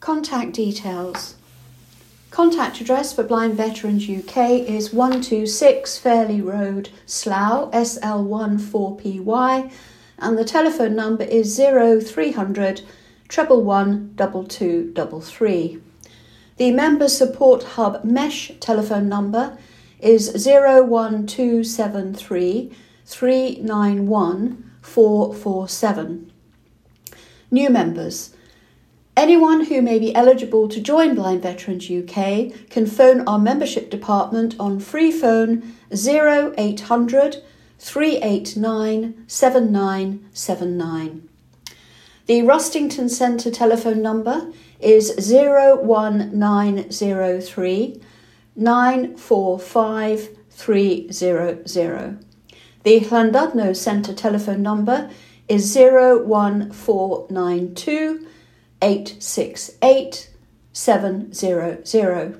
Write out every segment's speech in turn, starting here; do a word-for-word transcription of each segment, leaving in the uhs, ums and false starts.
Contact details. Contact address for Blind Veterans U K is one two six Fairley Road, Slough, S L one four P Y, and the telephone number is zero three hundred, one one one, two two three three. The Member Support Hub Mesh telephone number is zero one two seven three, three nine one, four four seven. New members. Anyone who may be eligible to join Blind Veterans U K can phone our membership department on free phone zero eight hundred, three eight nine, seven nine seven nine. The Rustington Centre telephone number is zero one nine zero three, nine four five, three zero zero. The Llandudno Centre telephone number is zero one four nine two, eight six eight, seven zero zero.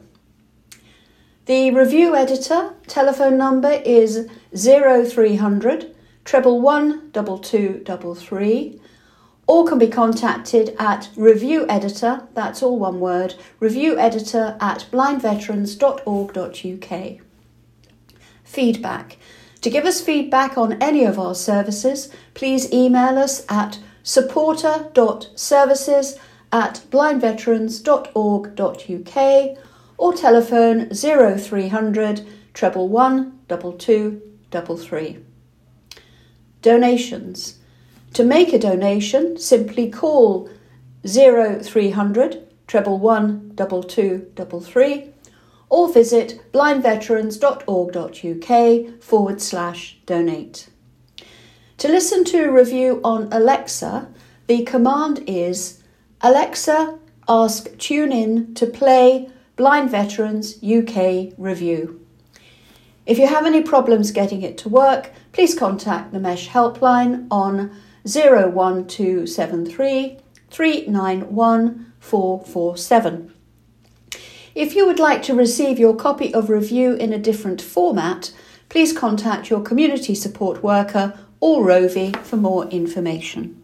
The review editor telephone number is zero three hundred, one one one, two two three three, or can be contacted at review editor, that's all one word, review editor at blind veterans dot org dot U K. Feedback. To give us feedback on any of our services, please email us at supporter dot services at blind veterans dot org dot U K or telephone zero three hundred, one one one, two two three three. Donations. To make a donation, simply call zero three hundred, one one one, two two three three or visit blind veterans dot org dot U K forward slash donate. To listen to a review on Alexa, the command is Alexa, ask TuneIn to play Blind Veterans U K Review. If you have any problems getting it to work, please contact the Mesh helpline on zero one two seven three, three nine one, four four seven. If you would like to receive your copy of review in a different format, please contact your community support worker or Rovi for more information.